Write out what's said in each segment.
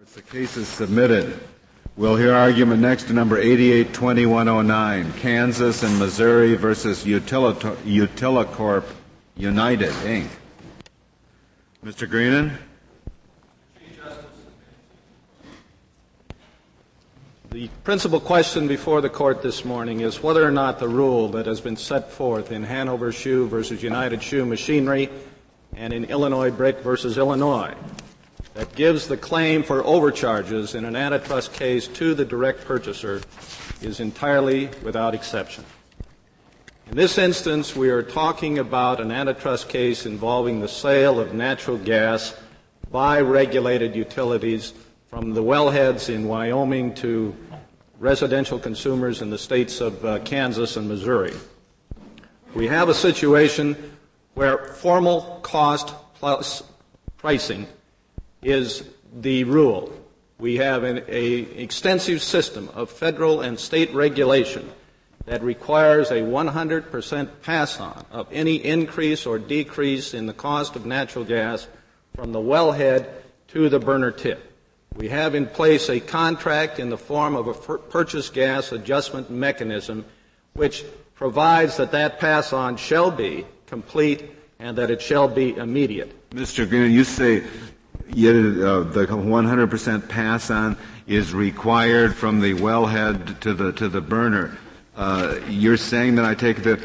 The case is submitted. We'll hear argument next to number 882109, Kansas and Missouri versus Utilicorp United, Inc. Mr. Greenan? The principal question before the court this morning is whether or not the rule that has been set forth in Hanover Shoe versus United Shoe Machinery and in Illinois Brick versus Illinois that gives the claim for overcharges in an antitrust case to the direct purchaser is entirely without exception. In this instance, we are talking about an antitrust case involving the sale of natural gas by regulated utilities from the wellheads in Wyoming to residential consumers in the states of Kansas and Missouri. We have a situation where formal cost plus pricing is the rule. We have an extensive system of federal and state regulation that requires a 100% pass-on of any increase or decrease in the cost of natural gas from the wellhead to the burner tip. We have in place a contract in the form of a purchase gas adjustment mechanism which provides that that pass-on shall be complete and that it shall be immediate. Mr. Green, you say the 100% pass-on is required from the wellhead to the burner. You're saying that I take the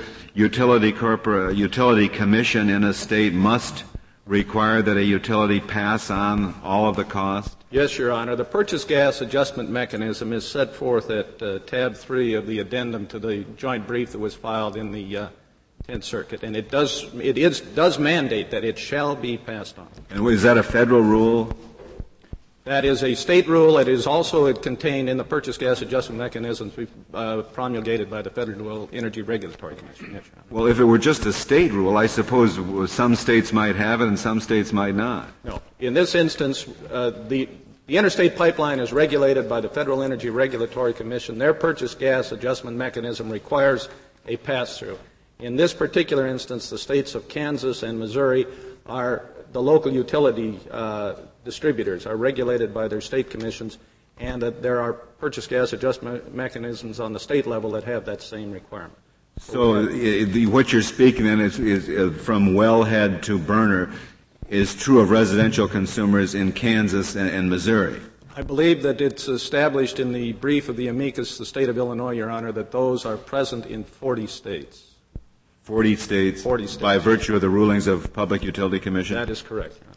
utility commission in a state must require that a utility pass on all of the cost? Yes, Your Honor. The purchase gas adjustment mechanism is set forth at tab 3 of the addendum to the joint brief that was filed in the 10th Circuit, and it does mandate that it shall be passed on. And is that a federal rule? That is a state rule. It is also contained in the purchase gas adjustment mechanisms promulgated by the Federal Energy Regulatory Commission. Yes, Your Honor. Well, if it were just a state rule, I suppose some states might have it and some states might not. No. In this instance, the interstate pipeline is regulated by the Federal Energy Regulatory Commission. Their purchase gas adjustment mechanism requires a pass-through. In this particular instance, the states of Kansas and Missouri are the local utility distributors are regulated by their state commissions, and that there are purchase gas adjustment mechanisms on the state level that have that same requirement. So what you're speaking then is from wellhead to burner is true of residential consumers in Kansas and Missouri. I believe that it's established in the brief of the amicus, the state of Illinois, Your Honor, that those are present in 40 states. 40 states? 40 states. By virtue of the rulings of Public Utility Commission? That is correct, Your Honor.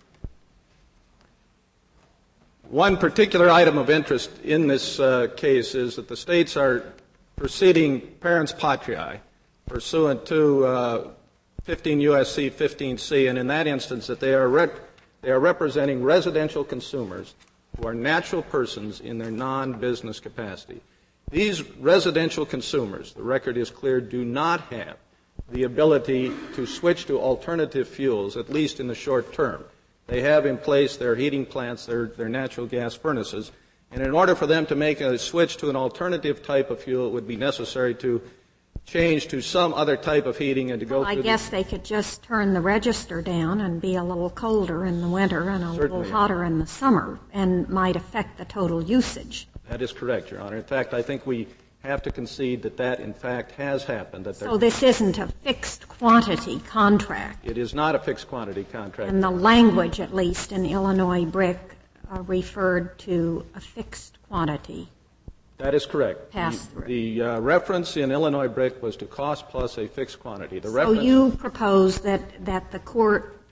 One particular item of interest in this case is that the states are proceeding parens patriae pursuant to 15 U.S.C. 15C, and in that instance that they are representing residential consumers who are natural persons in their non-business capacity. These residential consumers, the record is clear, do not have the ability to switch to alternative fuels, at least in the short term. They have in place their heating plants, their natural gas furnaces, and in order for them to make a switch to an alternative type of fuel, it would be necessary to change to some other type of heating and to go through. I guess they could just turn the register down and be a little colder in the winter and a little hotter in the summer, and might affect the total usage. That is correct, Your Honor. In fact, I think we have to concede that in fact has happened. So this isn't a fixed quantity contract? It is not a fixed quantity contract. And the language, at least in Illinois Brick, referred to a fixed quantity. That is correct. Pass-through. The reference in Illinois Brick was to cost plus a fixed quantity. So you propose that the court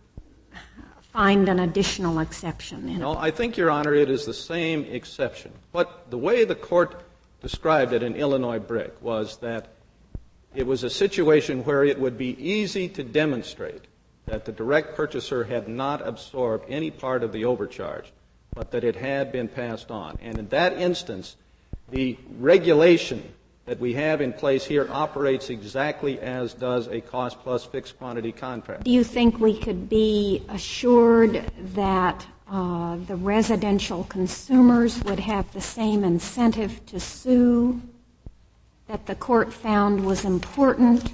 find an additional exception? No, I think, Your Honor, it is the same exception. But the way the court described it in Illinois Brick was that it was a situation where it would be easy to demonstrate that the direct purchaser had not absorbed any part of the overcharge, but that it had been passed on. And in that instance, the regulation that we have in place here operates exactly as does a cost plus fixed quantity contract. Do you think we could be assured that the residential consumers would have the same incentive to sue that the court found was important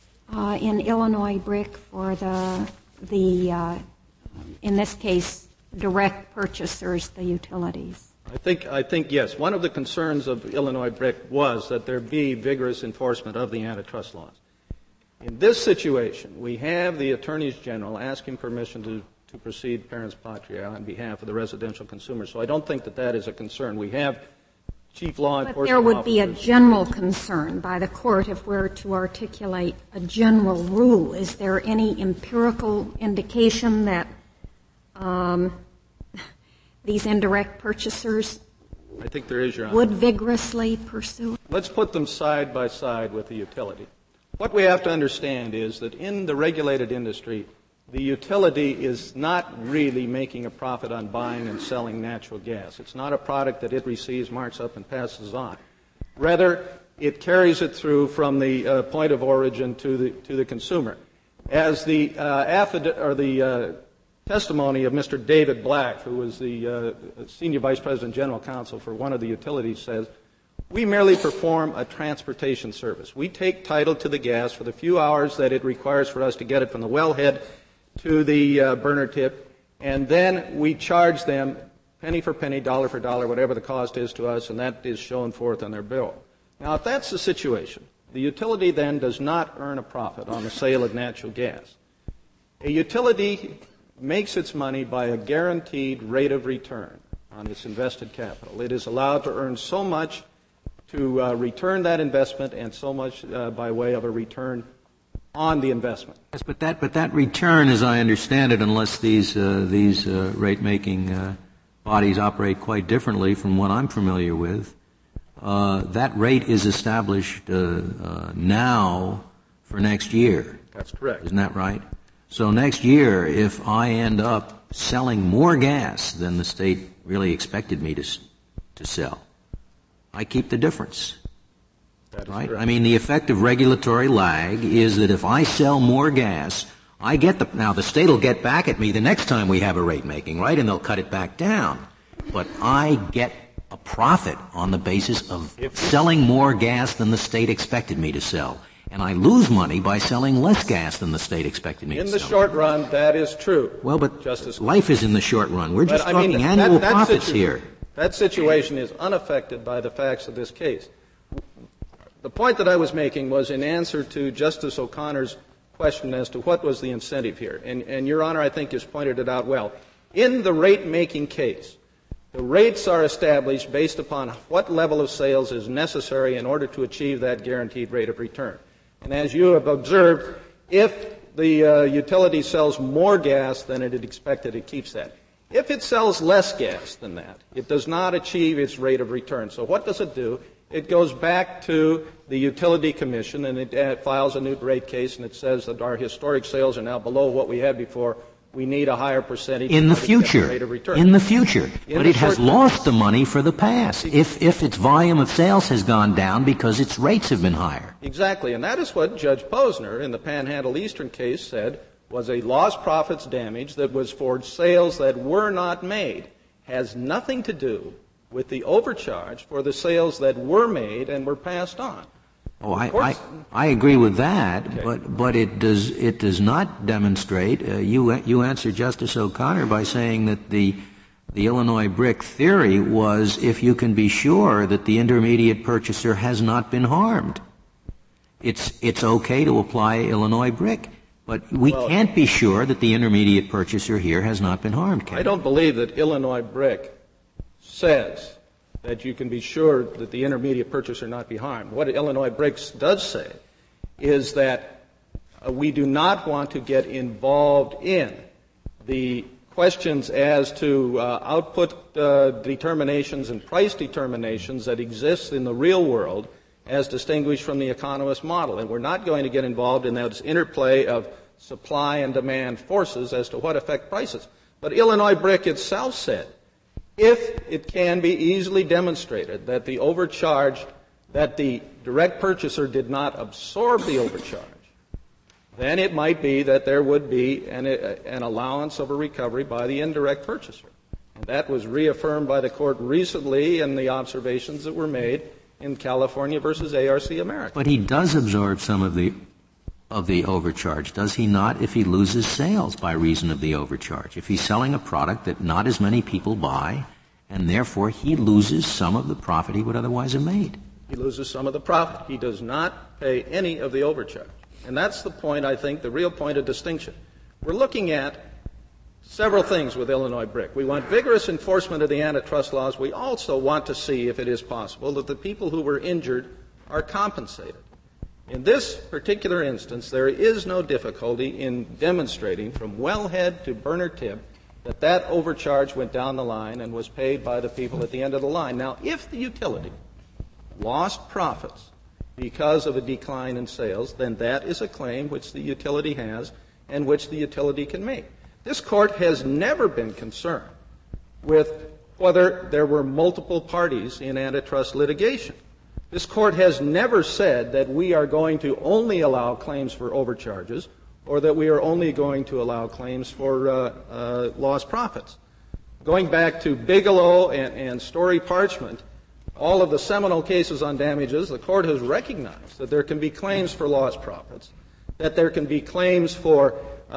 in Illinois Brick for in this case, direct purchasers, the utilities? I think yes. One of the concerns of Illinois Brick was that there be vigorous enforcement of the antitrust laws. In this situation, we have the attorneys general asking permission to proceed parens patria on behalf of the residential consumers. So I don't think that that is a concern. We have chief law enforcement But there would be a officers. general concern by the court if we're to articulate a general rule. Is there any empirical indication that these indirect purchasers I think there is, Your Honor. would vigorously pursue it? Let's put them side by side with the utility. What we have to understand is that in the regulated industry, the utility is not really making a profit on buying and selling natural gas. It's not a product that it receives, marks up, and passes on. Rather, it carries it through from the point of origin to the consumer. As the testimony of Mr. David Black, who was the Senior Vice President General Counsel for one of the utilities, says, we merely perform a transportation service. We take title to the gas for the few hours that it requires for us to get it from the wellhead to the burner tip, and then we charge them penny for penny, dollar for dollar, whatever the cost is to us, and that is shown forth on their bill. Now, if that's the situation, the utility then does not earn a profit on the sale of natural gas. A utility makes its money by a guaranteed rate of return on its invested capital. It is allowed to earn so much to return that investment and so much by way of a return on the investment. Yes, but that return, as I understand it, unless these rate-making bodies operate quite differently from what I'm familiar with, that rate is established now for next year. That's correct. Isn't that right? So next year, if I end up selling more gas than the state really expected me to sell, I keep the difference. That is right? correct. I mean, the effect of regulatory lag is that if I sell more gas, I get now the state will get back at me the next time we have a rate making, right? And they'll cut it back down. But I get a profit on the basis of selling more gas than the state expected me to sell. And I lose money by selling less gas than the state expected me to sell. In the short run, that is true. Well, but Justice life is in the short run. We're just But, talking annual profits here. That situation is unaffected by the facts of this case. The point that I was making was in answer to Justice O'Connor's question as to what was the incentive here. And Your Honor, I think, has pointed it out well. In the rate-making case, the rates are established based upon what level of sales is necessary in order to achieve that guaranteed rate of return. And as you have observed, if the utility sells more gas than it had expected, it keeps that. If it sells less gas than that, it does not achieve its rate of return. So what does it do? It goes back to the Utility Commission and it files a new rate case and it says that our historic sales are now below what we had before. We need a higher percentage in the to get the future. rate of return. In the future. In but the it has short- lost the money for the past if its volume of sales has gone down because its rates have been higher. Exactly. And that is what Judge Posner in the Panhandle Eastern case said was a lost profits damage that was for sales that were not made. Has nothing to do with the overcharge for the sales that were made and were passed on. Oh, I agree with that, Okay. but it does not demonstrate. You answered Justice O'Connor by saying that the Illinois Brick theory was if you can be sure that the intermediate purchaser has not been harmed, it's okay to apply Illinois Brick. But we can't be sure that the intermediate purchaser here has not been harmed, can we? I don't believe that Illinois Brick says that you can be sure that the intermediate purchaser not be harmed. What Illinois Brick does say is that we do not want to get involved in the questions as to output determinations and price determinations that exist in the real world as distinguished from the economist model. And we're not going to get involved in that interplay of supply and demand forces as to what affect prices. But Illinois Brick itself said, if it can be easily demonstrated that the overcharge, that the direct purchaser did not absorb the overcharge, then it might be that there would be an allowance of a recovery by the indirect purchaser. And that was reaffirmed by the court recently in the observations that were made in California versus ARC America. But he does absorb some of the of the overcharge, does he not, if he loses sales by reason of the overcharge? If he's selling a product that not as many people buy, and therefore he loses some of the profit he would otherwise have made. He loses some of the profit. He does not pay any of the overcharge. And that's the point, I think, the real point of distinction. We're looking at several things with Illinois Brick. We want vigorous enforcement of the antitrust laws. We also want to see, if it is possible, that the people who were injured are compensated. In this particular instance, there is no difficulty in demonstrating from wellhead to burner tip that that overcharge went down the line and was paid by the people at the end of the line. Now, if the utility lost profits because of a decline in sales, then that is a claim which the utility has and which the utility can make. This Court has never been concerned with whether there were multiple parties in antitrust litigation. This Court has never said that we are going to only allow claims for overcharges or that we are only going to allow claims for lost profits. Going back to Bigelow and Story Parchment, all of the seminal cases on damages, the Court has recognized that there can be claims for lost profits, that there can be claims for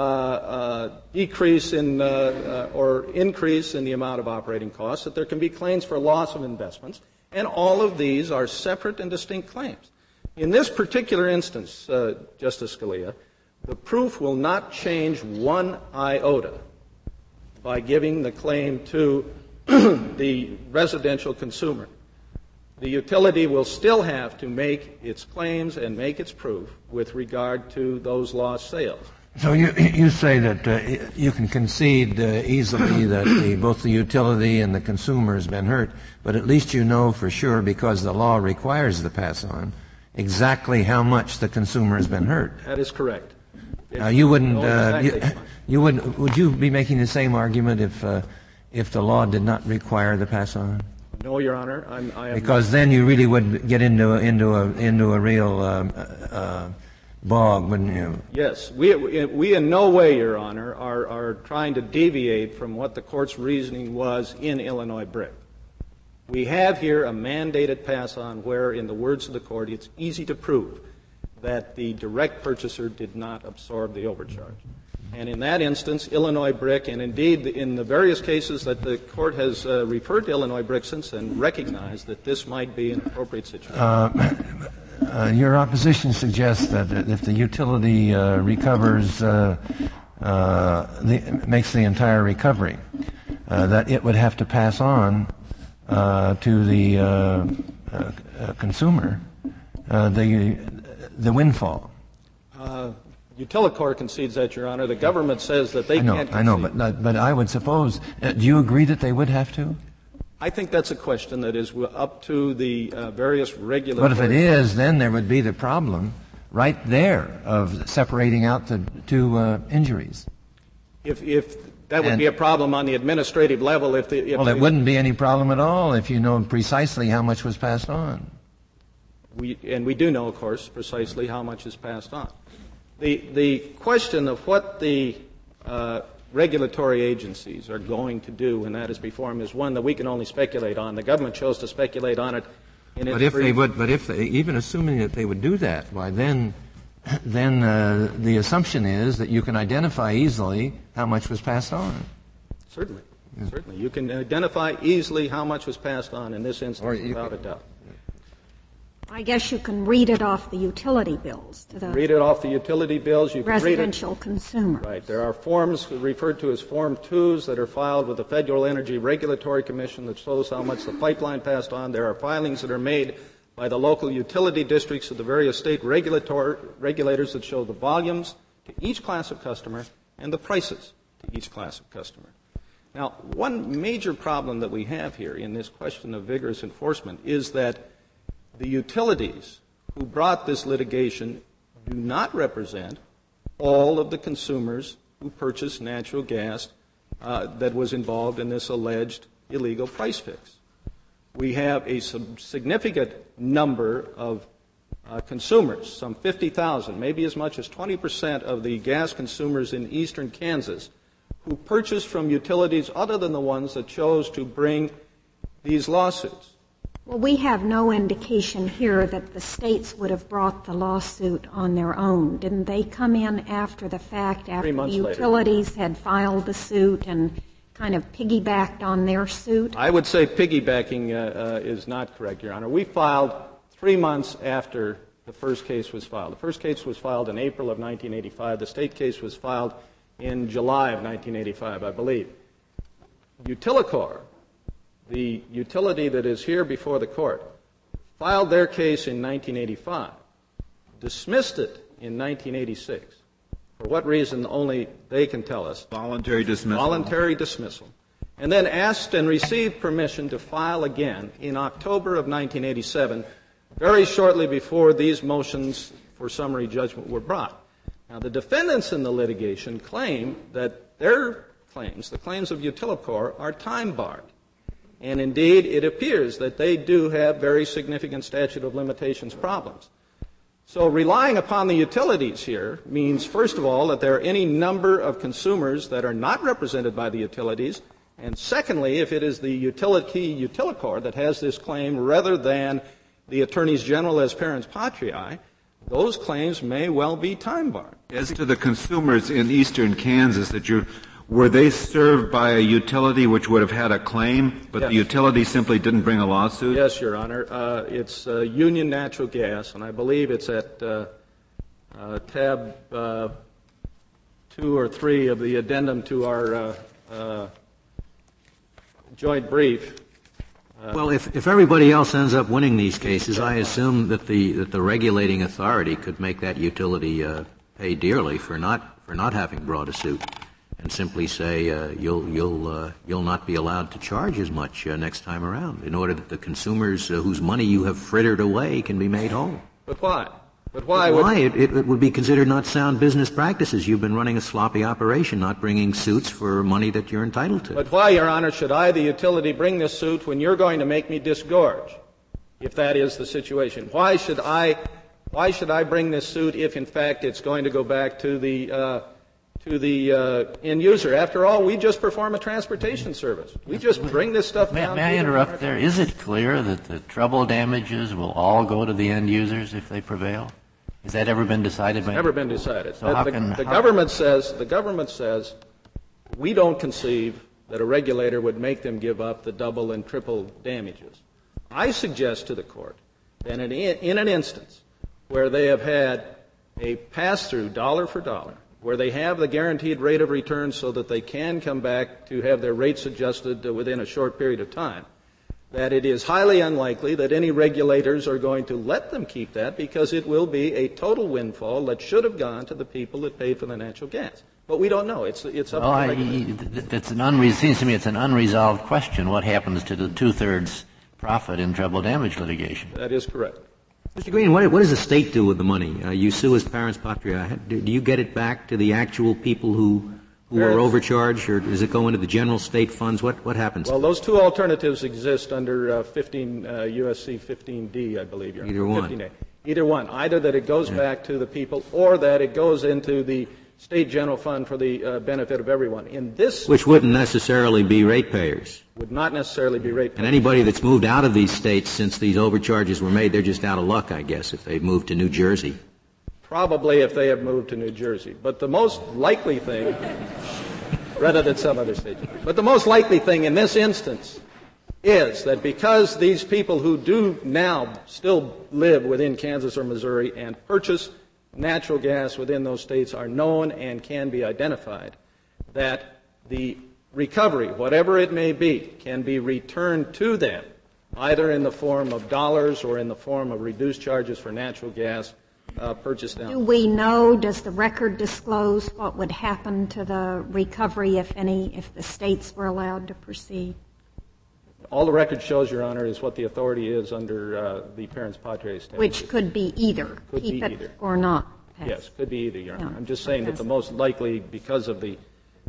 decrease in or increase in the amount of operating costs, that there can be claims for loss of investments, and all of these are separate and distinct claims. In this particular instance, Justice Scalia, the proof will not change one iota by giving the claim to the residential consumer. The utility will still have to make its claims and make its proof with regard to those lost sales. So you say that you can concede easily that both the utility and the consumer has been hurt, but at least you know for sure, because the law requires the pass-on, exactly how much the consumer has been hurt. That is correct. You wouldn't. You wouldn't. Would you be making the same argument if the law did not require the pass-on? No, Your Honor. I am because then you really would get into a real bog, wouldn't you? Yes. We in no way, Your Honor, are trying to deviate from what the Court's reasoning was in Illinois Brick. We have here a mandated pass-on where, in the words of the Court, it's easy to prove that the direct purchaser did not absorb the overcharge. And in that instance, Illinois Brick, and indeed in the various cases that the Court has referred to Illinois Brick since then, recognized that this might be an appropriate situation. Your opposition suggests that if the utility recovers, makes the entire recovery, that it would have to pass on to the consumer the windfall. Utilicor concedes that, Your Honor. The government says that they can't concede. I know, but I would suppose. Do you agree that they would have to? I think that's a question that is up to the various regulatory. But if it is, then there would be the problem right there of separating out the two injuries. If that would be a problem on the administrative level, it wouldn't be any problem at all if you know precisely how much was passed on. We do know, of course, precisely how much is passed on. The question of what the regulatory agencies are going to do when that is before them is one that we can only speculate on. The government chose to speculate on it in its even assuming that they would do that, why then the assumption is that you can identify easily how much was passed on. Certainly. Certainly. You can identify easily how much was passed on in this instance without a doubt. I guess you can read it off the utility bills. Read it off the utility bills. You can residential consumer. Right. There are forms referred to as Form 2s that are filed with the Federal Energy Regulatory Commission that shows how much the pipeline passed on. There are filings that are made by the local utility districts of the various state regulators that show the volumes to each class of customer and the prices to each class of customer. Now, one major problem that we have here in this question of vigorous enforcement is that the utilities who brought this litigation do not represent all of the consumers who purchased natural gas that was involved in this alleged illegal price fix. We have a significant number of consumers, some 50,000, maybe as much as 20% of the gas consumers in eastern Kansas, who purchased from utilities other than the ones that chose to bring these lawsuits. Well, we have no indication here that the states would have brought the lawsuit on their own. Didn't they come in after the fact, after the utilities had filed the suit and kind of piggybacked on their suit? I would say piggybacking is not correct, Your Honor. We filed 3 months after the first case was filed. The first case was filed in April of 1985. The state case was filed in July of 1985, I believe. Utilicor, the utility that is here before the court, filed their case in 1985, dismissed it in 1986. For what reason, only they can tell us. Voluntary dismissal. Voluntary dismissal. And then asked and received permission to file again in October of 1987, very shortly before these motions for summary judgment were brought. Now, the defendants in the litigation claim that their claims, the claims of Utilicor, are time-barred. And indeed, it appears that they do have very significant statute of limitations problems. So relying upon the utilities here means, first of all, that there are any number of consumers that are not represented by the utilities, and secondly, if it is the Utilicor that has this claim rather than the attorneys general as parents patriae, those claims may well be time-barred. As to the consumers in eastern Kansas, were they served by a utility which would have had a claim, but the utility simply didn't bring a lawsuit? Yes, Your Honor. It's Union Natural Gas, and I believe it's at tab 2 or 3 of the addendum to our joint brief. Well, if everybody else ends up winning these cases, I assume that the regulating authority could make that utility pay dearly for not having brought a suit, and simply say you'll not be allowed to charge as much next time around, in order that the consumers whose money you have frittered away can be made whole. But why? It would be considered not sound business practices. You've been running a sloppy operation, not bringing suits for money that you're entitled to. But why, Your Honor, should I, the utility, bring this suit when you're going to make me disgorge, if that is the situation? Why should I bring this suit if, in fact, it's going to go back to the end user? After all, we just perform a transportation service. We just bring this stuff down. May I interrupt there? Is it clear that the treble damages will all go to the end users if they prevail? Has that ever been decided? Never been decided. So the government says we don't conceive that a regulator would make them give up the double and triple damages. I suggest to the court that in an instance where they have had a pass-through dollar for dollar, where they have the guaranteed rate of return so that they can come back to have their rates adjusted within a short period of time, that it is highly unlikely that any regulators are going to let them keep that, because it will be a total windfall that should have gone to the people that paid for the natural gas. But we don't know. It's up to the regulators. It seems to me it's an unresolved question. What happens to the 2/3 profit in treble damage litigation? That is correct. Mr. Green, what does the state do with the money? You sue as parents patriae. Do you get it back to the actual people who are overcharged, or does it go into the general state funds? What happens? Well, those two alternatives exist under 15 USC 15D, I believe. Either one. 15A. Either one. Either that it goes back to the people, or that it goes into the state general fund for the benefit of everyone. Which wouldn't necessarily be ratepayers. Would not necessarily be ratepayers. And anybody that's moved out of these states since these overcharges were made, they're just out of luck, I guess, if they've moved to New Jersey. Probably if they have moved to New Jersey. But the most likely thing, rather than some other state, but the most likely thing in this instance is that because these people who do now still live within Kansas or Missouri and purchase natural gas within those states are known and can be identified, that the recovery, whatever it may be, can be returned to them, either in the form of dollars or in the form of reduced charges for natural gas purchased down. Do we know, does the record disclose what would happen to the recovery, if any, if the states were allowed to proceed? All the record shows, Your Honor, is what the authority is under the parents patriae statute. Which could be either. Could keep be it either. Or not. Yes, could be either, Your Honor. No, I'm just saying that the most likely, because of the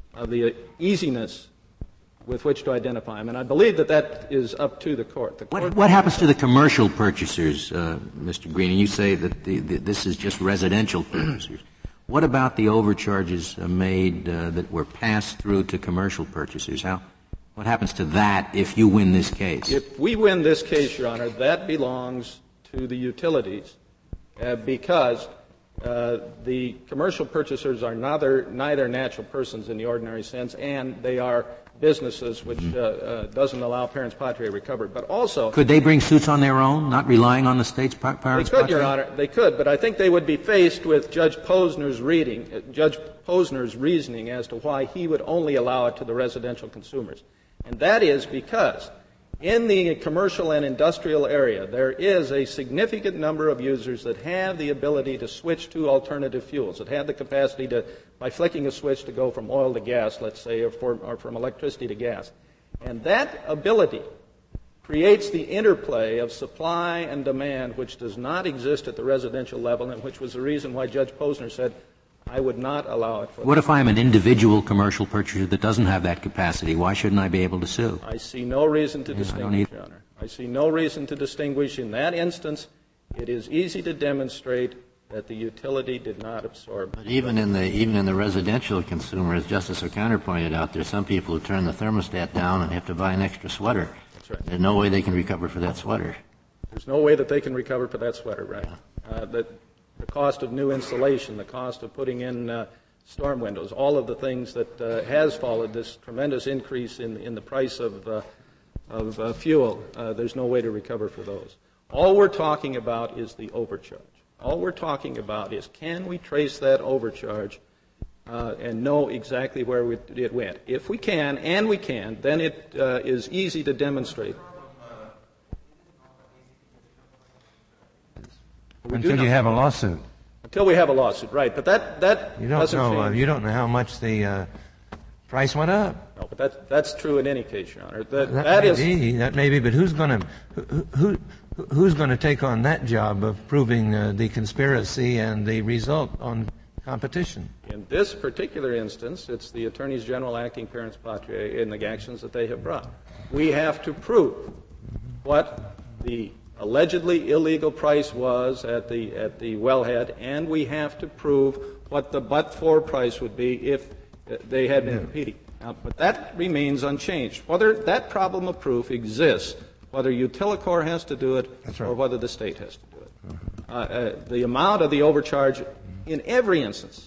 easiness with which to identify them, and I believe that is up to the court. What happens to the commercial purchasers, Mr. Green? And you say that this is just residential purchasers. What about the overcharges made that were passed through to commercial purchasers? What happens to that if you win this case? If we win this case, Your Honor, that belongs to the utilities because the commercial purchasers are neither natural persons in the ordinary sense, and they are businesses, which doesn't allow parents patria recovery. But also, could they bring suits on their own, not relying on the state's parents patria? They could, Your Honor. They could, but I think they would be faced with Judge Posner's reasoning as to why he would only allow it to the residential consumers, and that is because in the commercial and industrial area, there is a significant number of users that have the ability to switch to alternative fuels, that have the capacity to, by flicking a switch, to go from oil to gas, let's say, or from electricity to gas. And that ability creates the interplay of supply and demand, which does not exist at the residential level, and which was the reason why Judge Posner said, I would not allow it. What if I'm an individual commercial purchaser that doesn't have that capacity? Why shouldn't I be able to sue? I see no reason to distinguish, Your Honor. I see no reason to distinguish. In that instance, it is easy to demonstrate that the utility did not absorb. But even in the residential consumer, as Justice O'Connor pointed out, there's some people who turn the thermostat down and have to buy an extra sweater. That's right. There's no way they can recover for that sweater. There's no way that they can recover for that sweater, right? The cost of new insulation, the cost of putting in storm windows, all of the things that has followed this tremendous increase in the price of fuel, there's no way to recover for those. All we're talking about is the overcharge. All we're talking about is, can we trace that overcharge and know exactly where it went? If we can, and we can, then it is easy to demonstrate. Until you have a lawsuit. Until we have a lawsuit, right. But that you don't doesn't know. change. You don't know how much the price went up. No, but that's true in any case, Your Honor. That may be. But who's going to take on that job of proving the conspiracy and the result on competition? In this particular instance, it's the attorneys general acting parents patria in the actions that they have brought. We have to prove what the allegedly illegal price was at the wellhead, and we have to prove what the but-for price would be if they had been competing. Now, but that remains unchanged. Whether that problem of proof exists, whether Utilicor has to do it or whether the state has to do it. The amount of the overcharge in every instance,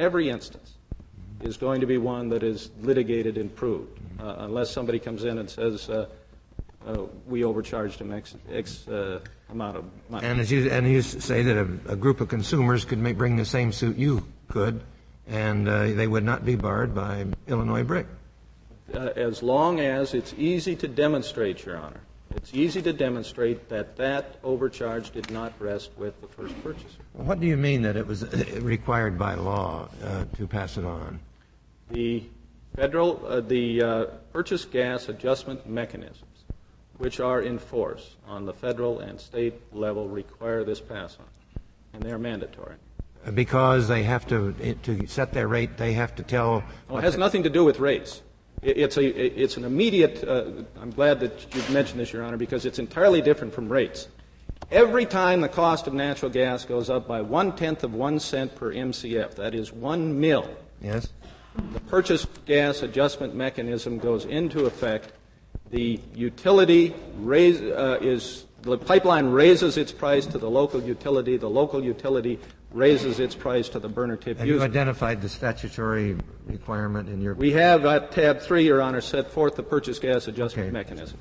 is going to be one that is litigated and proved, unless somebody comes in and says, we overcharged him X amount of money. And you say that a group of consumers could bring the same suit you could, and they would not be barred by Illinois BRIC. As long as it's easy to demonstrate, Your Honor, it's easy to demonstrate that overcharge did not rest with the first purchaser. What do you mean that it was required by law to pass it on? The purchase gas adjustment mechanisms, which are in force on the federal and state level, require this pass on, and they're mandatory. Because they have to set their rate, they have to tell. Well, it has nothing to do with rates. It's an immediate. I'm glad that you've mentioned this, Your Honor, because it's entirely different from rates. Every time the cost of natural gas goes up by 1/10 of 1 cent per MCF, that is 1 mil. Yes. The purchase gas adjustment mechanism goes into effect. The utility the pipeline raises its price to the local utility. The local utility raises its price to the burner tip user. Have you identified the statutory requirement in your? We have at tab 3, Your Honor, set forth the purchase gas adjustment mechanism.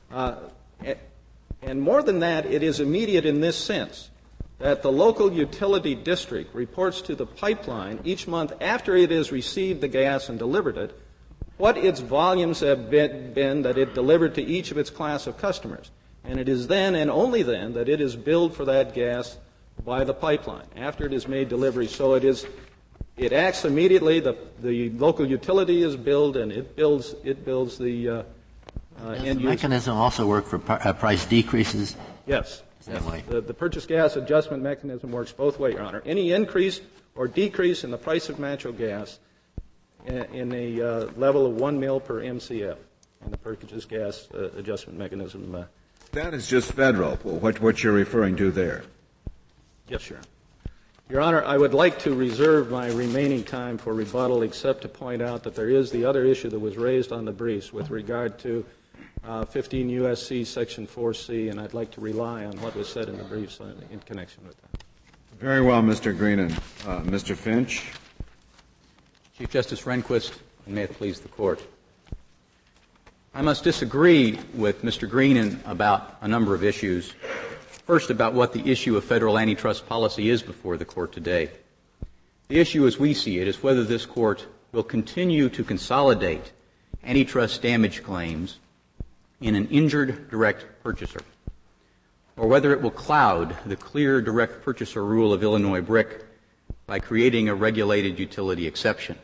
And more than that, it is immediate in this sense, that the local utility district reports to the pipeline each month after it has received the gas and delivered it, what its volumes have been that it delivered to each of its class of customers. And it is then and only then that it is billed for that gas by the pipeline, after it is made delivery. So it acts immediately, the local utility is billed, and it bills the end user. Does the mechanism also work for price decreases? Yes. Same way. The purchase gas adjustment mechanism works both ways, Your Honor. Any increase or decrease in the price of natural gas in a level of 1 mil per MCF, and the purchase gas adjustment mechanism. That is just federal, what you're referring to there. Yes, sir. Your Honor, I would like to reserve my remaining time for rebuttal, except to point out that there is the other issue that was raised on the briefs with regard to 15 U.S.C. Section 4C, and I'd like to rely on what was said in the briefs in connection with that. Very well, Mr. Greenan. Mr. Finch? Chief Justice Rehnquist, and may it please the Court. I must disagree with Mr. Greenan about a number of issues. First, about what the issue of federal antitrust policy is before the Court today. The issue as we see it is whether this Court will continue to consolidate antitrust damage claims in an injured direct purchaser, or whether it will cloud the clear direct purchaser rule of Illinois BRIC by creating a regulated utility exception.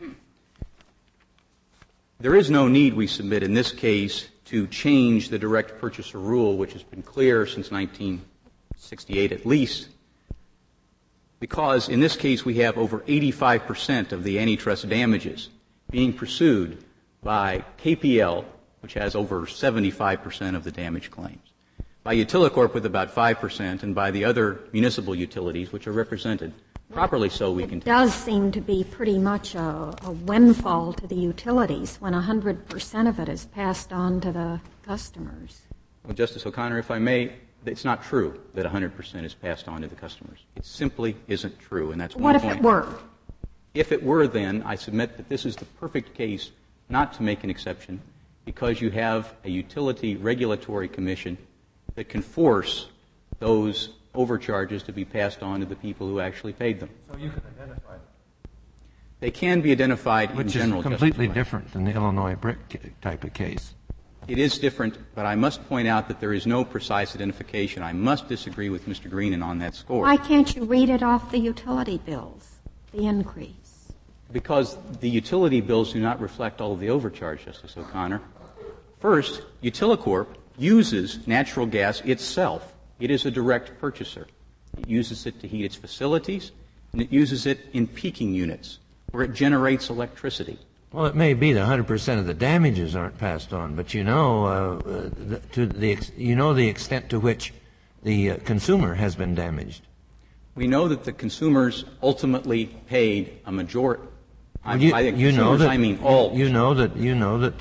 There is no need, we submit in this case, to change the direct purchaser rule, which has been clear since 1968 at least, because in this case we have over 85% of the antitrust damages being pursued by KPL, which has over 75% of the damage claims, by Utilicorp with about 5%, and by the other municipal utilities, which are represented properly so, we can. It does seem to be pretty much a windfall to the utilities when 100% of it is passed on to the customers. Well, Justice O'Connor, if I may, it's not true that 100% is passed on to the customers. It simply isn't true, and that's one point. What if it were? If it were, then I submit that this is the perfect case not to make an exception, because you have a utility regulatory commission that can force those overcharges to be passed on to the people who actually paid them. So you can identify them. They can be identified in general. Which is completely different than the Illinois BRIC type of case. It is different, but I must point out that there is no precise identification. I must disagree with Mr. Greenan on that score. Why can't you read it off the utility bills, the increase? Because the utility bills do not reflect all of the overcharge, Justice O'Connor. First, Utilicorp uses natural gas itself. It is a direct purchaser. It uses it to heat its facilities, and it uses it in peaking units, where it generates electricity. Well, it may be that 100% of the damages aren't passed on, but you know the extent to which the consumer has been damaged. We know that the consumers ultimately paid a majority. Well, I mean all. You know that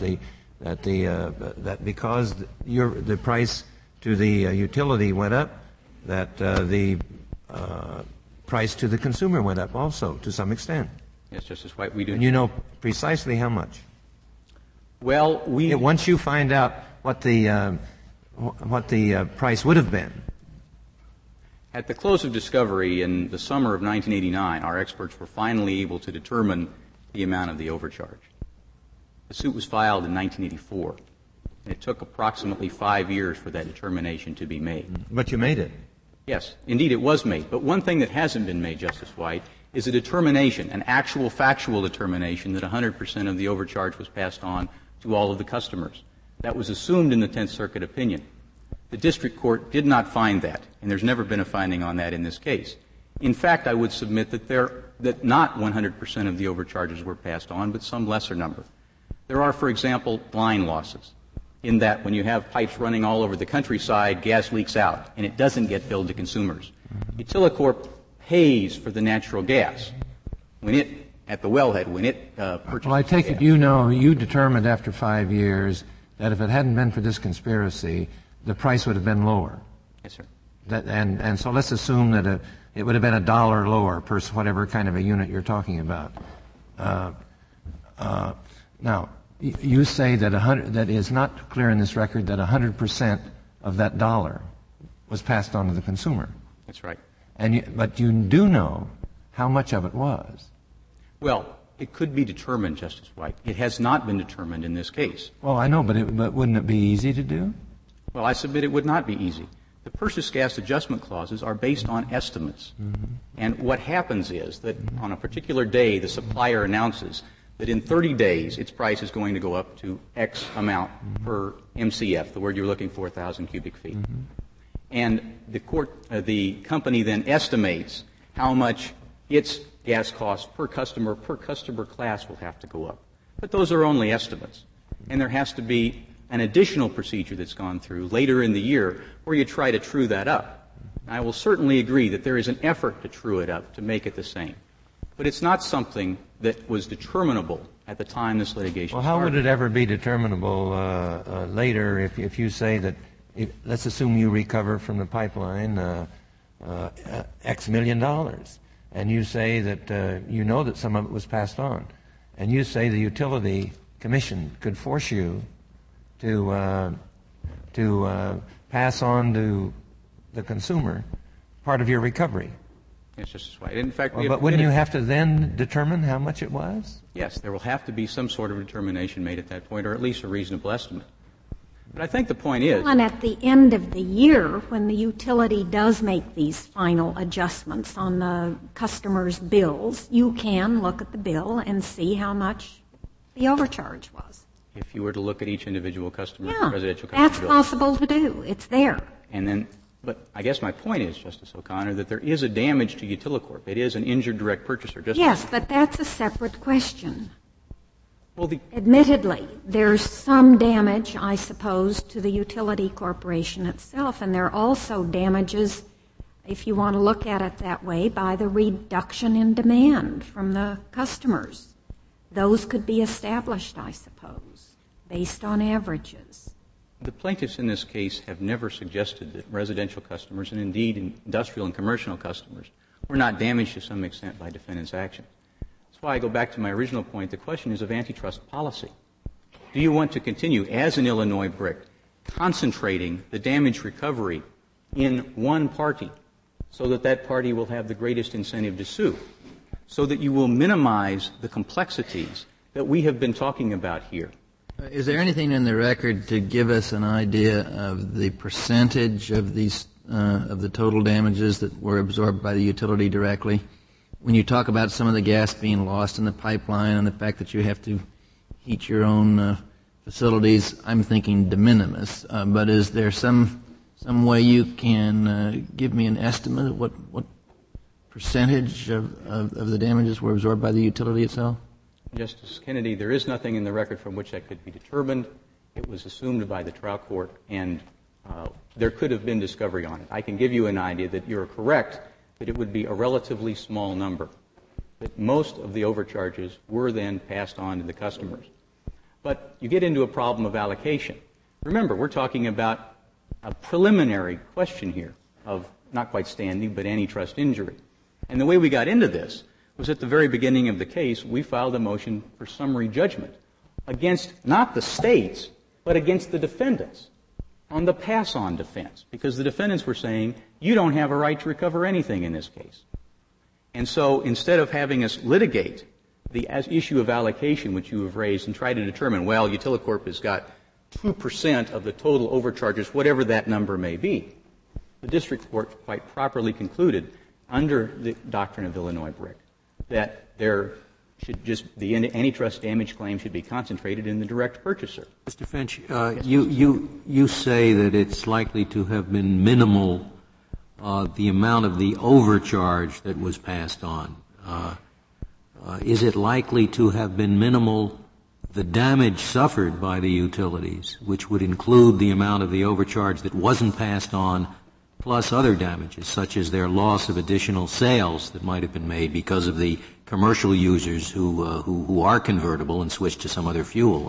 because the price to the utility went up, that the price to the consumer went up also to some extent. Yes, Justice White, we do. And you know precisely how much. Well, once you find out what the price would have been. At the close of discovery in the summer of 1989, our experts were finally able to determine the amount of the overcharge. The suit was filed in 1984, and it took approximately 5 years for that determination to be made. But you made it. Yes, indeed it was made. But one thing that hasn't been made, Justice White, is a determination, an actual factual determination that 100% of the overcharge was passed on to all of the customers. That was assumed in the Tenth Circuit opinion. The district court did not find that, and there's never been a finding on that in this case. In fact, I would submit that not 100% of the overcharges were passed on, but some lesser number. There are, for example, line losses, in that when you have pipes running all over the countryside, gas leaks out, and it doesn't get billed to consumers. Utilicorp pays for the natural gas at the wellhead when it purchases. Well, I take it you determined after 5 years that if it hadn't been for this conspiracy, the price would have been lower. Yes, sir. And so let's assume that it would have been $1 lower per whatever kind of a unit you're talking about. Now, you say that is not clear in this record that 100% of that dollar was passed on to the consumer. That's right. But you do know how much of it was. Well, it could be determined, Justice White. It has not been determined in this case. Well, I know, but wouldn't it be easy to do? Well, I submit it would not be easy. The purchase gas adjustment clauses are based on estimates. Mm-hmm. And what happens is that on a particular day, the supplier announces that in 30 days its price is going to go up to X amount per MCF, the word you're looking for, 1,000 cubic feet. Mm-hmm. And the company then estimates how much its gas cost per customer class will have to go up. But those are only estimates. And there has to be an additional procedure that's gone through later in the year where you try to true that up. I will certainly agree that there is an effort to true it up to make it the same. But it's not something that was determinable at the time this litigation started. Well, how would it ever be determinable later if you say that, let's assume you recover from the pipeline X million dollars, and you say that you know that some of it was passed on, and you say the utility commission could force you to pass on to the consumer part of your recovery. Yes, Justice White. In fact, but wouldn't you have to then determine how much it was? Yes, there will have to be some sort of determination made at that point, or at least a reasonable estimate. But I think the point is... And at the end of the year, when the utility does make these final adjustments on the customer's bills, you can look at the bill and see how much the overcharge was. If you were to look at each individual customer, residential customer that's bill. possible to do. It's there. And then, but I guess my point is, Justice O'Connor, that there is a damage to Utilicorp. It is an injured direct purchaser. Yes, but that's a separate question. Well, admittedly, there's some damage, I suppose, to the utility corporation itself, and there are also damages, if you want to look at it that way, by the reduction in demand from the customers. Those could be established, I suppose, based on averages. The plaintiffs in this case have never suggested that residential customers, and indeed industrial and commercial customers, were not damaged to some extent by defendants' actions. That's why I go back to my original point. The question is of antitrust policy. Do you want to continue, as an Illinois BRIC, concentrating the damage recovery in one party so that that party will have the greatest incentive to sue, so that you will minimize the complexities that we have been talking about here? Is there anything in the record to give us an idea of the percentage of these of the total damages that were absorbed by the utility directly? When you talk about some of the gas being lost in the pipeline and the fact that you have to heat your own facilities, I'm thinking de minimis. But is there some way you can give me an estimate of what percentage of the damages were absorbed by the utility itself? Justice Kennedy, there is nothing in the record from which that could be determined. It was assumed by the trial court, and there could have been discovery on it. I can give you an idea that you're correct, that it would be a relatively small number, that most of the overcharges were then passed on to the customers. But you get into a problem of allocation. Remember, we're talking about a preliminary question here of not quite standing, but antitrust injury. And the way we got into this was at the very beginning of the case, we filed a motion for summary judgment against not the states, but against the defendants on the pass-on defense, because the defendants were saying, you don't have a right to recover anything in this case. And so instead of having us litigate the issue of allocation, which you have raised, and try to determine, well, Utilicorp has got 2% of the total overcharges, whatever that number may be, the district court quite properly concluded under the doctrine of Illinois BRIC that there should just the antitrust damage claim should be concentrated in the direct purchaser. Mr. Finch, you say that it's likely to have been minimal, the amount of the overcharge that was passed on. Is it likely to have been minimal the damage suffered by the utilities, which would include the amount of the overcharge that wasn't passed on, plus other damages, such as their loss of additional sales that might have been made because of the commercial users who are convertible and switch to some other fuel,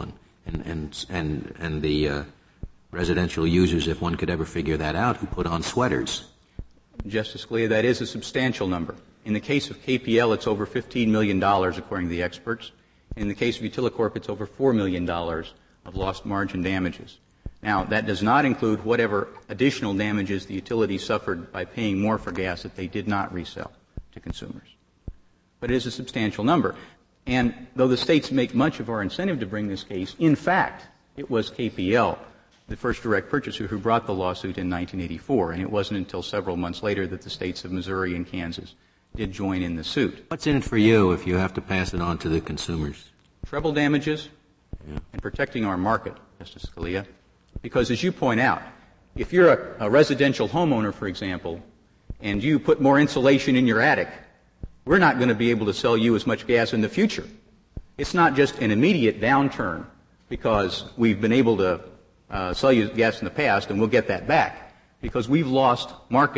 and the residential users, if one could ever figure that out, who put on sweaters? Justice Scalia, that is a substantial number. In the case of KPL, it's over $15 million, according to the experts. In the case of Utilicorp, it's over $4 million of lost margin damages. Now, that does not include whatever additional damages the utility suffered by paying more for gas that they did not resell to consumers. But it is a substantial number. And though the states make much of our incentive to bring this case, in fact, it was KPL, the first direct purchaser, who brought the lawsuit in 1984, and it wasn't until several months later that the states of Missouri and Kansas did join in the suit. What's in it for you if you have to pass it on to the consumers? Treble damages and protecting our market, Justice Scalia. Because as you point out, if you're a residential homeowner, for example, and you put more insulation in your attic, we're not going to be able to sell you as much gas in the future. It's not just an immediate downturn because we've been able to sell you gas in the past and we'll get that back, because we've lost market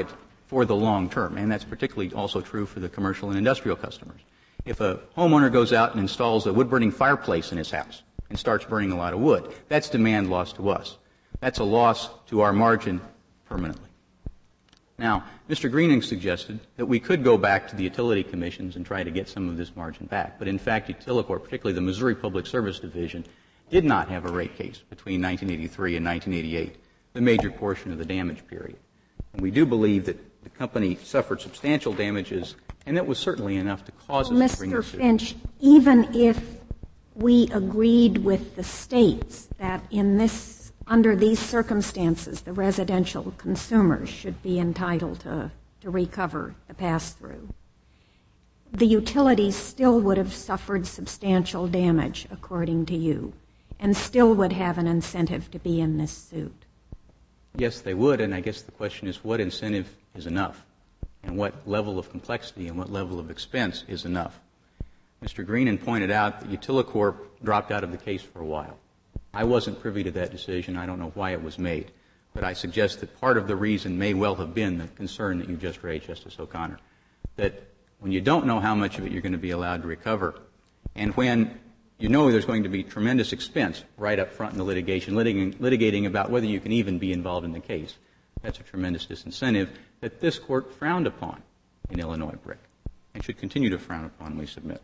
for the long term, and that's particularly also true for the commercial and industrial customers. If a homeowner goes out and installs a wood-burning fireplace in his house and starts burning a lot of wood, that's demand loss to us. That's a loss to our margin permanently. Now, Mr. Greening suggested that we could go back to the utility commissions and try to get some of this margin back. But in fact, Utilicorp, particularly the Missouri Public Service Division, did not have a rate case between 1983 and 1988, the major portion of the damage period. And we do believe that the company suffered substantial damages, and that was certainly enough to cause us to bring Mr. this suit. Finch, even if we agreed with the states that under these circumstances, the residential consumers should be entitled to recover the pass-through, the utilities still would have suffered substantial damage, according to you, and still would have an incentive to be in this suit. Yes, they would, and I guess the question is what incentive is enough, and what level of complexity and what level of expense is enough. Mr. Greening pointed out that Utilicorp dropped out of the case for a while. I wasn't privy to that decision. I don't know why it was made. But I suggest that part of the reason may well have been the concern that you just raised, Justice O'Connor, that when you don't know how much of it you're going to be allowed to recover, and when you know there's going to be tremendous expense right up front in the litigation, litigating about whether you can even be involved in the case, that's a tremendous disincentive that this Court frowned upon in Illinois BRIC and should continue to frown upon, we submit.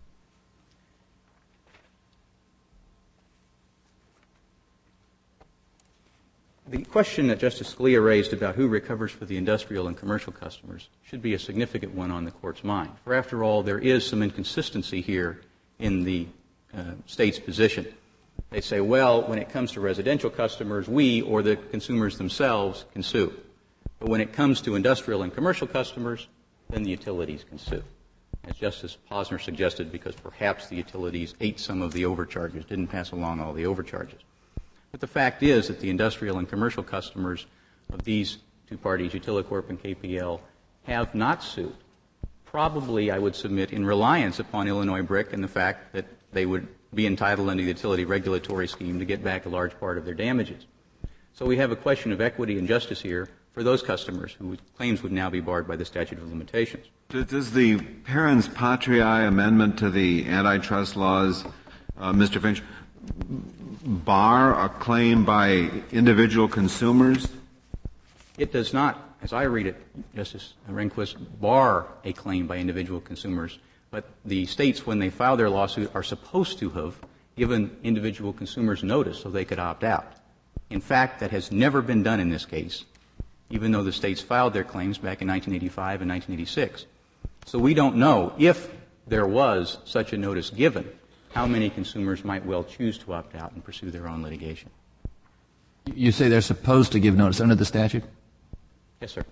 The question that Justice Scalia raised about who recovers for the industrial and commercial customers should be a significant one on the Court's mind. For after all, there is some inconsistency here in the state's position. They say, well, when it comes to residential customers, we or the consumers themselves can sue. But when it comes to industrial and commercial customers, then the utilities can sue. As Justice Posner suggested, because perhaps the utilities ate some of the overcharges, didn't pass along all the overcharges. But the fact is that the industrial and commercial customers of these two parties, Utilicorp and KPL, have not sued. Probably, I would submit, in reliance upon Illinois BRIC and the fact that they would be entitled under the utility regulatory scheme to get back a large part of their damages. So we have a question of equity and justice here for those customers whose claims would now be barred by the statute of limitations. Does the Parens Patriae amendment to the antitrust laws, Mr. Finch, bar a claim by individual consumers? It does not, as I read it, Justice Rehnquist, bar a claim by individual consumers, but the states, when they file their lawsuit, are supposed to have given individual consumers notice so they could opt out. In fact, that has never been done in this case, even though the states filed their claims back in 1985 and 1986. So we don't know if there was such a notice given, how many consumers might well choose to opt out and pursue their own litigation. You say they're supposed to give notice under the statute? Yes, sir.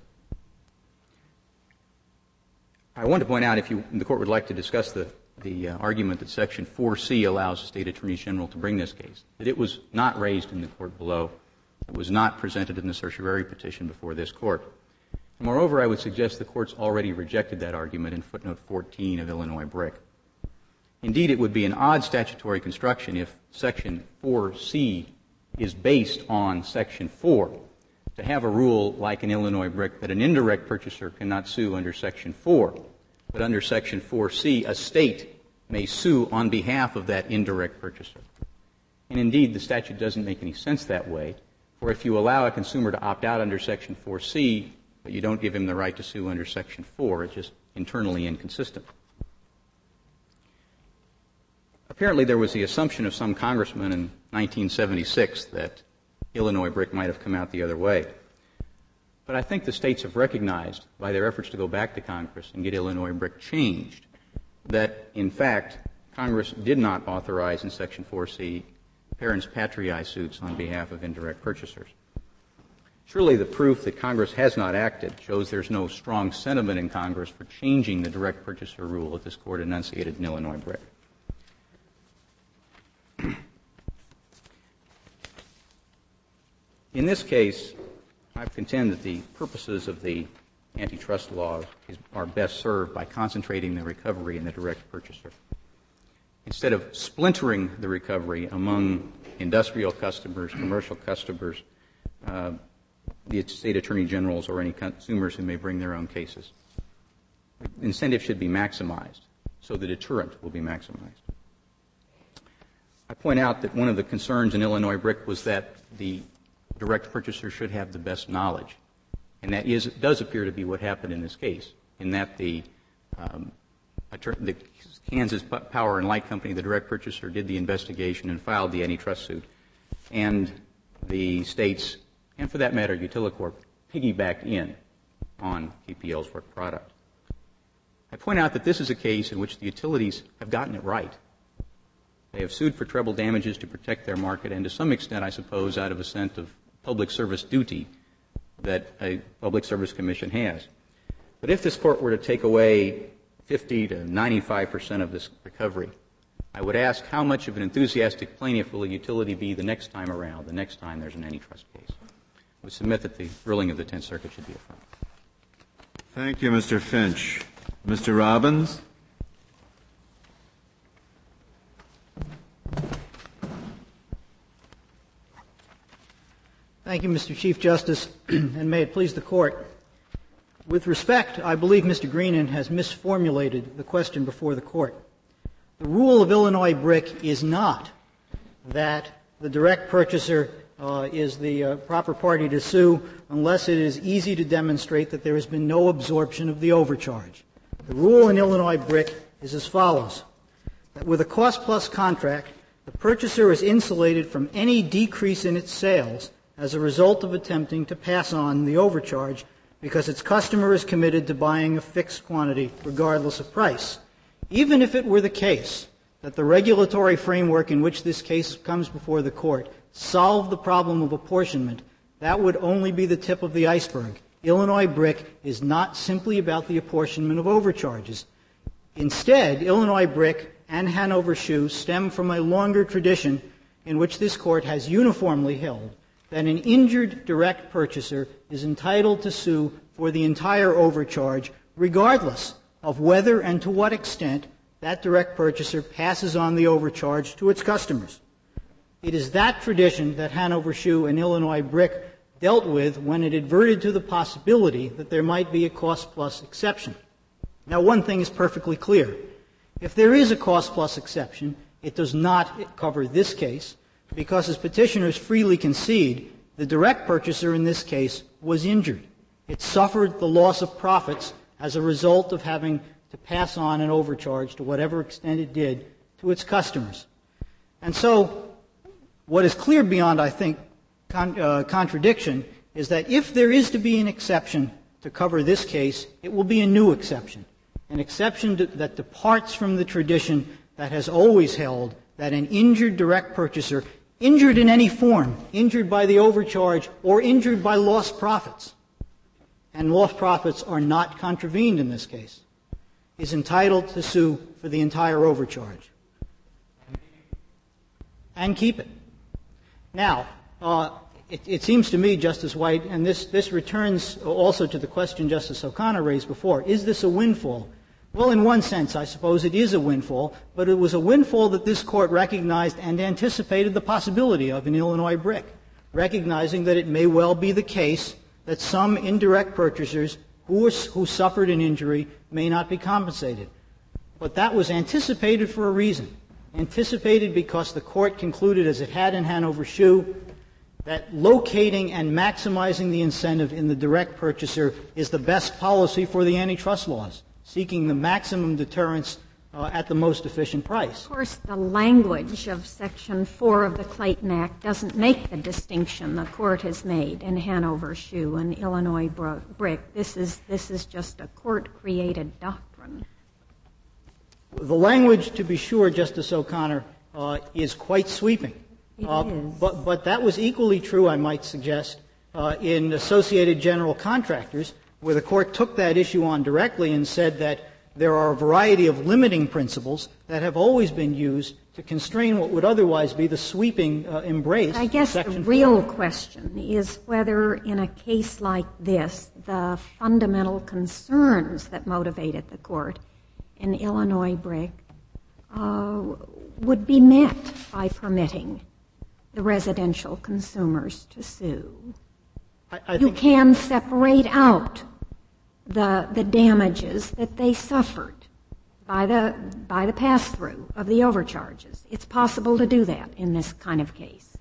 I want to point out, if the Court would like to discuss the argument that Section 4C allows the State Attorney General to bring this case, that it was not raised in the Court below. It was not presented in the certiorari petition before this Court. Moreover, I would suggest the Court's already rejected that argument in footnote 14 of Illinois BRIC. Indeed, it would be an odd statutory construction if Section 4C is based on Section 4 to have a rule like in Illinois BRIC that an indirect purchaser cannot sue under Section 4, but under Section 4C, a state may sue on behalf of that indirect purchaser. And indeed, the statute doesn't make any sense that way, for if you allow a consumer to opt out under Section 4C, but you don't give him the right to sue under Section 4, it's just internally inconsistent. Apparently, there was the assumption of some congressman in 1976 that Illinois BRIC might have come out the other way. But I think the states have recognized, by their efforts to go back to Congress and get Illinois BRIC changed, that, in fact, Congress did not authorize in Section 4C Parens Patriae suits on behalf of indirect purchasers. Surely the proof that Congress has not acted shows there's no strong sentiment in Congress for changing the direct purchaser rule that this Court enunciated in Illinois BRIC. In this case, I contend that the purposes of the antitrust laws are best served by concentrating the recovery in the direct purchaser. Instead of splintering the recovery among industrial customers, commercial customers, the the state attorney generals or any consumers who may bring their own cases. Incentive should be maximized, so the deterrent will be maximized. I point out that one of the concerns in Illinois BRIC was that the direct purchaser should have the best knowledge. And that does appear to be what happened in this case, in that the Kansas Power and Light Company, the direct purchaser, did the investigation and filed the antitrust suit. And the states, and for that matter, Utilicorp, piggybacked in on KPL's work product. I point out that this is a case in which the utilities have gotten it right. They have sued for treble damages to protect their market, and to some extent, I suppose, out of a sense of public service duty that a public service commission has. But if this court were to take away 50 to 95% of this recovery, I would ask how much of an enthusiastic plaintiff will a utility be the next time around, the next time there's an antitrust case. I would submit that the ruling of the Tenth Circuit should be affirmed. Thank you, Mr. Finch. Mr. Robbins? Thank you, Mr. Chief Justice, and may it please the Court. With respect, I believe Mr. Greenan has misformulated the question before the Court. The rule of Illinois BRIC is not that the direct purchaser is the proper party to sue unless it is easy to demonstrate that there has been no absorption of the overcharge. The rule in Illinois BRIC is as follows, that with a cost-plus contract, the purchaser is insulated from any decrease in its sales as a result of attempting to pass on the overcharge because its customer is committed to buying a fixed quantity regardless of price. Even if it were the case that the regulatory framework in which this case comes before the Court solved the problem of apportionment, that would only be the tip of the iceberg. Illinois BRIC is not simply about the apportionment of overcharges. Instead, Illinois BRIC and Hanover Shoe stem from a longer tradition in which this Court has uniformly held that an injured direct purchaser is entitled to sue for the entire overcharge regardless of whether and to what extent that direct purchaser passes on the overcharge to its customers. It is that tradition that Hanover Shoe and Illinois BRIC dealt with when it adverted to the possibility that there might be a cost-plus exception. Now, one thing is perfectly clear. If there is a cost-plus exception, it does not cover this case, because as petitioners freely concede, the direct purchaser in this case was injured. It suffered the loss of profits as a result of having to pass on an overcharge to whatever extent it did to its customers. And so what is clear beyond, I think, contradiction is that if there is to be an exception to cover this case, it will be a new exception, an exception that departs from the tradition that has always held that an injured direct purchaser, injured in any form, injured by the overcharge or injured by lost profits, and lost profits are not contravened in this case, is entitled to sue for the entire overcharge and keep it. Now, it seems to me, Justice White, and this returns also to the question Justice O'Connor raised before, is this a windfall? Well, in one sense, I suppose it is a windfall, but it was a windfall that this Court recognized and anticipated the possibility of in Illinois BRIC, recognizing that it may well be the case that some indirect purchasers who suffered an injury may not be compensated. But that was anticipated for a reason. Anticipated because the Court concluded, as it had in Hanover Shoe, that locating and maximizing the incentive in the direct purchaser is the best policy for the antitrust laws, seeking the maximum deterrence at the most efficient price. Of course, the language of Section 4 of the Clayton Act doesn't make the distinction the Court has made in Hanover Shoe and Illinois BRIC. This is just a court-created doctrine. The language, to be sure, Justice O'Connor, is quite sweeping. But that was equally true, I might suggest, in Associated General Contractors, where the Court took that issue on directly and said that there are a variety of limiting principles that have always been used to constrain what would otherwise be the sweeping embrace. I guess the real question is whether in a case like this, the fundamental concerns that motivated the Court in Illinois BRIC would be met by permitting the residential consumers to sue. You can separate out the damages that they suffered by the pass-through of the overcharges. It's possible to do that in this kind of case.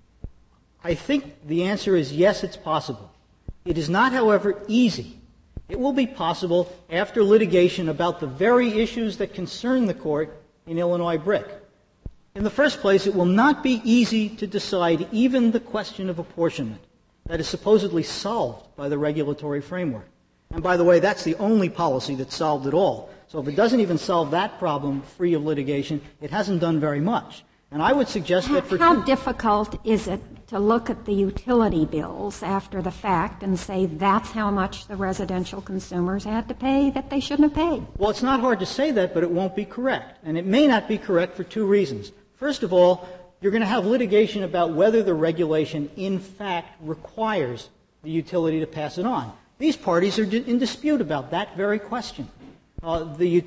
I think the answer is yes, it's possible. It is not, however, easy. It will be possible after litigation about the very issues that concern the court in Illinois BRIC. In the first place, it will not be easy to decide even the question of apportionment that is supposedly solved by the regulatory framework. And by the way, that's the only policy that's solved at all. So if it doesn't even solve that problem free of litigation, it hasn't done very much. And I would suggest that for how difficult is it to look at the utility bills after the fact and say that's how much the residential consumers had to pay that they shouldn't have paid? Well, it's not hard to say that, but it won't be correct. And it may not be correct for two reasons. First of all, you're going to have litigation about whether the regulation in fact requires the utility to pass it on. These parties are in dispute about that very question. The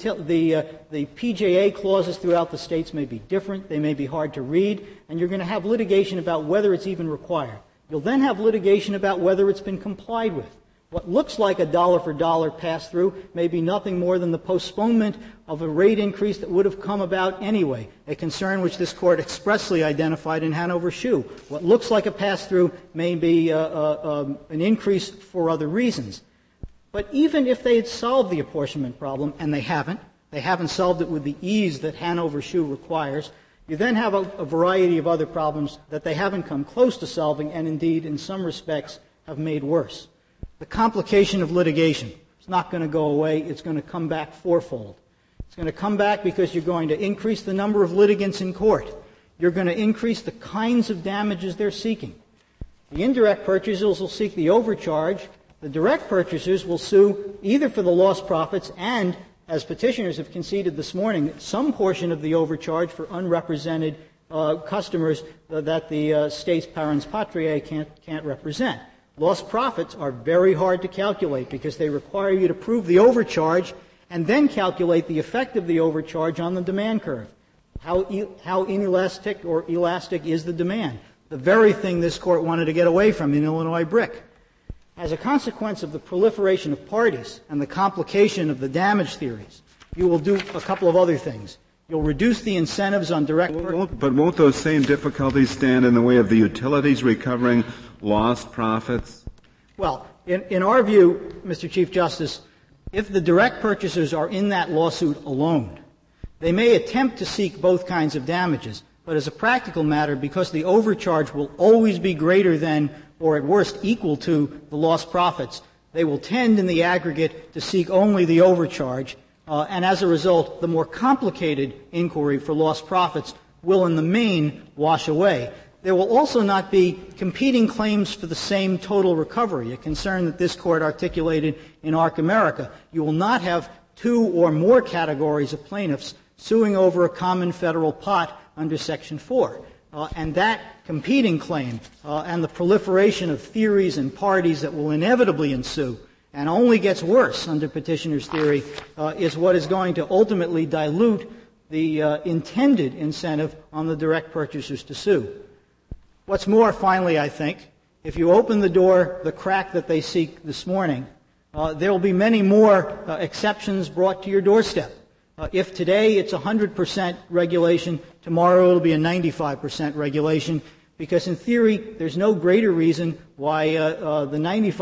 PJA clauses throughout the states may be different, they may be hard to read, and you're going to have litigation about whether it's even required. You'll then have litigation about whether it's been complied with. What looks like a dollar-for-dollar pass-through may be nothing more than the postponement of a rate increase that would have come about anyway, a concern which this Court expressly identified in Hanover Shoe. What looks like a pass-through may be an increase for other reasons. But even if they had solved the apportionment problem, and they haven't solved it with the ease that Hanover Shoe requires, you then have a variety of other problems that they haven't come close to solving and indeed in some respects have made worse. The complication of litigation is not going to go away. It's going to come back fourfold. It's going to come back because you're going to increase the number of litigants in court. You're going to increase the kinds of damages they're seeking. The indirect purchasers will seek the overcharge. The direct purchasers will sue either for the lost profits and, as petitioners have conceded this morning, some portion of the overcharge for unrepresented customers that the state's parens patriae can't represent. Lost profits are very hard to calculate because they require you to prove the overcharge and then calculate the effect of the overcharge on the demand curve. How inelastic or elastic is the demand? The very thing this Court wanted to get away from in Illinois BRIC. As a consequence of the proliferation of parties and the complication of the damage theories, you will do a couple of other things. You'll reduce the incentives on direct purchase. But won't those same difficulties stand in the way of the utilities recovering lost profits? Well, in our view, Mr. Chief Justice, if the direct purchasers are in that lawsuit alone, they may attempt to seek both kinds of damages, but as a practical matter, because the overcharge will always be greater than, or at worst equal to, the lost profits, they will tend in the aggregate to seek only the overcharge, and as a result, the more complicated inquiry for lost profits will in the main wash away. There will also not be competing claims for the same total recovery, a concern that this Court articulated in Arc America. You will not have two or more categories of plaintiffs suing over a common federal pot under Section 4. And that competing claim and the proliferation of theories and parties that will inevitably ensue and only gets worse under petitioner's theory is what is going to ultimately dilute the intended incentive on the direct purchasers to sue. What's more, finally, I think, if you open the door, the crack that they seek this morning, there will be many more exceptions brought to your doorstep. If today it's 100% regulation, tomorrow it will be a 95% regulation, because in theory there's no greater reason why the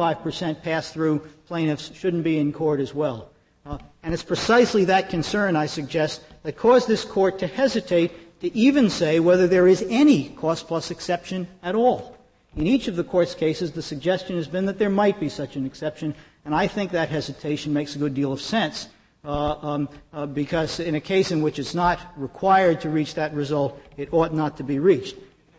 95% pass-through plaintiffs shouldn't be in court as well. And it's precisely that concern, I suggest, that caused this Court to hesitate to even say whether there is any cost-plus exception at all. In each of the Court's cases, the suggestion has been that there might be such an exception, and I think that hesitation makes a good deal of sense, because in a case in which it's not required to reach that result, it ought not to be reached.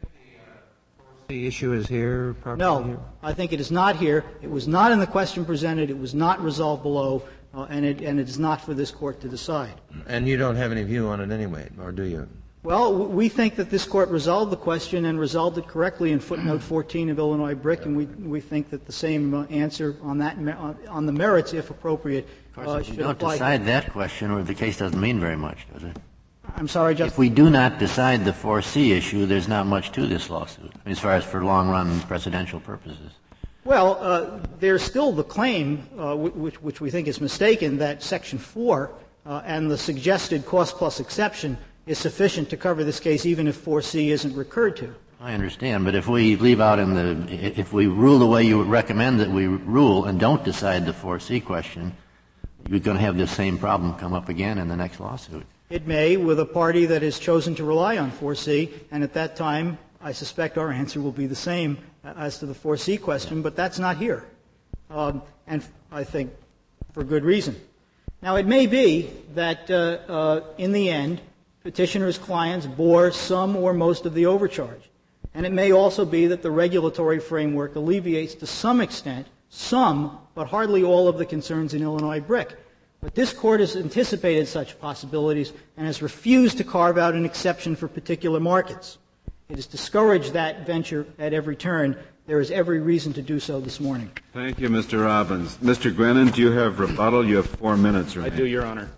The issue is here? No, here? I think it is not here. It was not in the question presented. It was not resolved below, and it is not for this Court to decide. And you don't have any view on it anyway, or do you? Well, we think that this Court resolved the question and resolved it correctly in footnote 14 of Illinois BRIC, and we think that the same answer on that on the merits, if appropriate, should apply. If you don't apply. decide that question, or the case doesn't mean very much, does it? I'm sorry, Justice. If we do not decide the 4C issue, there's not much to this lawsuit, as far as for long-run presidential purposes. Well, there's still the claim, which we think is mistaken, that Section 4 and the suggested cost-plus exception is sufficient to cover this case even if 4C isn't recurred to. I understand, but if we leave out if we rule the way you would recommend that we rule and don't decide the 4C question, you're going to have this same problem come up again in the next lawsuit. It may, with a party that has chosen to rely on 4C, and at that time, I suspect our answer will be the same as to the 4C question, but that's not here. And I think for good reason. Now, it may be that in the end, petitioners' clients bore some or most of the overcharge. And it may also be that the regulatory framework alleviates to some extent some, but hardly all, of the concerns in Illinois BRIC. But this Court has anticipated such possibilities and has refused to carve out an exception for particular markets. It has discouraged that venture at every turn. There is every reason to do so this morning. Thank you, Mr. Robbins. Mr. Grennan, do you have rebuttal? You have 4 minutes remaining. I do, Your Honor.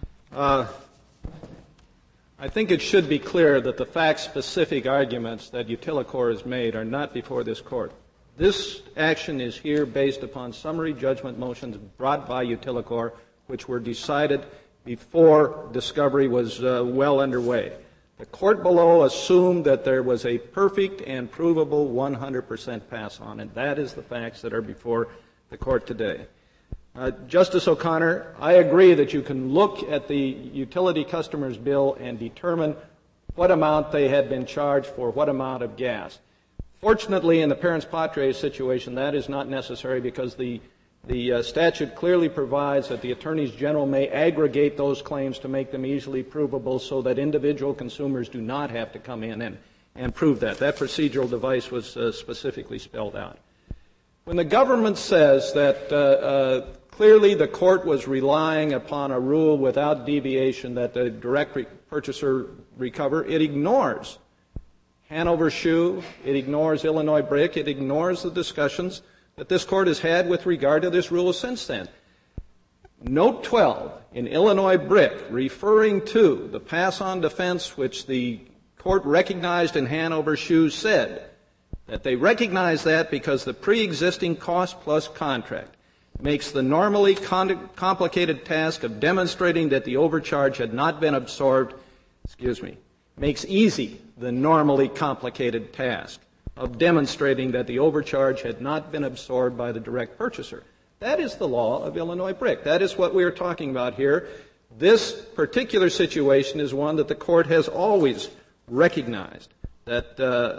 I think it should be clear that the fact-specific arguments that Utilacor has made are not before this Court. This action is here based upon summary judgment motions brought by Utilacor, which were decided before discovery was well underway. The Court below assumed that there was a perfect and provable 100% pass-on, and that is the facts that are before the Court today. Justice O'Connor, I agree that you can look at the utility customer's bill and determine what amount they had been charged for what amount of gas. Fortunately, in the parents patriae situation, that is not necessary because the statute clearly provides that the attorneys general may aggregate those claims to make them easily provable so that individual consumers do not have to come in and prove that. That procedural device was specifically spelled out. When the government says that clearly the Court was relying upon a rule without deviation that the direct purchaser recover, it ignores Hanover Shoe, it ignores Illinois BRIC, it ignores the discussions that this Court has had with regard to this rule since then. Note 12 in Illinois BRIC, referring to the pass-on defense which the Court recognized in Hanover Shoe, said that they recognize that because the pre-existing cost-plus contract makes the normally complicated task of demonstrating that the overcharge had not been absorbed, makes easy the normally complicated task of demonstrating that the overcharge had not been absorbed by the direct purchaser. That is the law of Illinois BRIC. That is what we are talking about here. This particular situation is one that the Court has always recognized that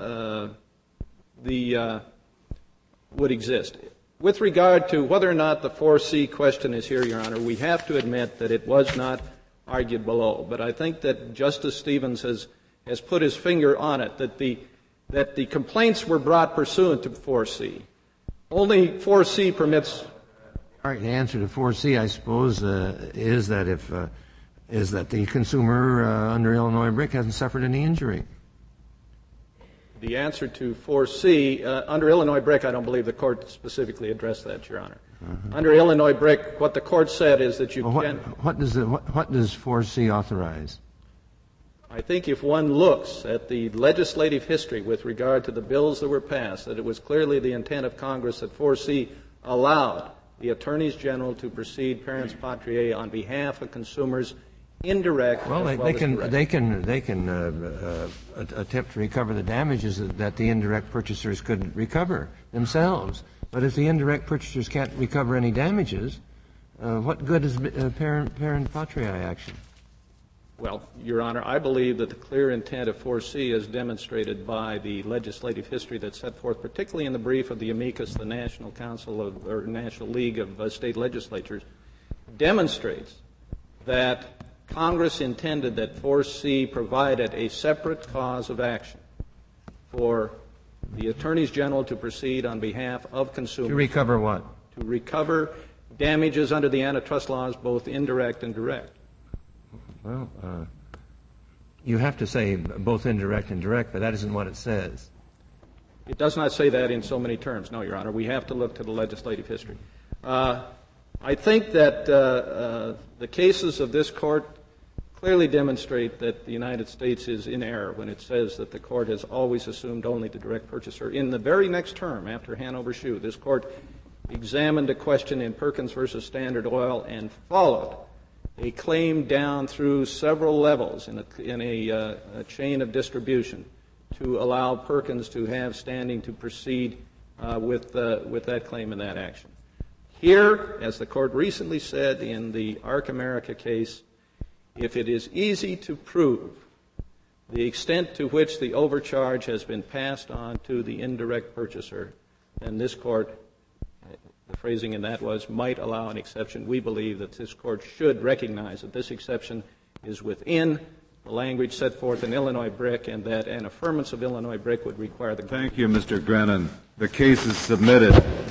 would exist. With regard to whether or not the 4C question is here, Your Honor, we have to admit that it was not argued below. But I think that Justice Stevens has put his finger on it, that the complaints were brought pursuant to 4C. Only 4C permits. All right. The answer to 4C, I suppose, is that is that the consumer under Illinois BRIC hasn't suffered any injury. The answer to 4C, under Illinois BRIC, I don't believe the Court specifically addressed that, Your Honor. Under Illinois BRIC, what the Court said is that you can. What does 4C authorize? I think if one looks at the legislative history with regard to the bills that were passed, that it was clearly the intent of Congress that 4C allowed the attorneys general to proceed parents patriae on behalf of consumers indirect. Well, they can attempt to recover the damages that the indirect purchasers could recover themselves. But if the indirect purchasers can't recover any damages, what good is parent patriae action? Well, Your Honor, I believe that the clear intent of 4C is demonstrated by the legislative history that's set forth, particularly in the brief of the amicus, the National National League of State Legislatures, demonstrates that Congress intended that 4C provided a separate cause of action for the attorneys general to proceed on behalf of consumers. To recover what? To recover damages under the antitrust laws, both indirect and direct. Well, you have to say both indirect and direct, but that isn't what it says. It does not say that in so many terms, no, Your Honor. We have to look to the legislative history. I think that the cases of this Court clearly demonstrate that the United States is in error when it says that the court has always assumed only the direct purchaser. In the very next term, after Hanover Shoe, this court examined a question in Perkins versus Standard Oil and followed a claim down through several levels in a chain of distribution to allow Perkins to have standing to proceed with that claim and that action. Here, as the court recently said in the Arc America case, if it is easy to prove the extent to which the overcharge has been passed on to the indirect purchaser, then this court, the phrasing in that was, might allow an exception. We believe that this court should recognize that this exception is within the language set forth in Illinois BRIC, and that an affirmance of Illinois BRIC would require the... Thank you, Mr. Grennan. The case is submitted.